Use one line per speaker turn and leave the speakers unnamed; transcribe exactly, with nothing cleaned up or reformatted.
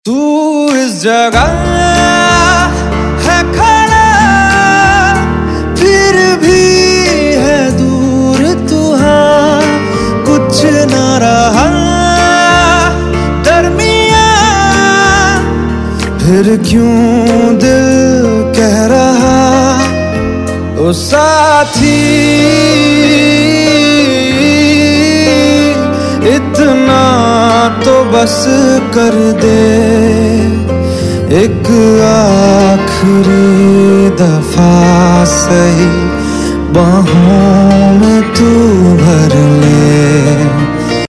तू इस जगह है खड़ा, फिर भी है दूर तू, हाँ कुछ न रहा दरमिया। फिर क्यों दिल कह रहा ओ साथी, इतना तो बस कर दे, एक आखिरी दफा सही बाहों में तू भर ले।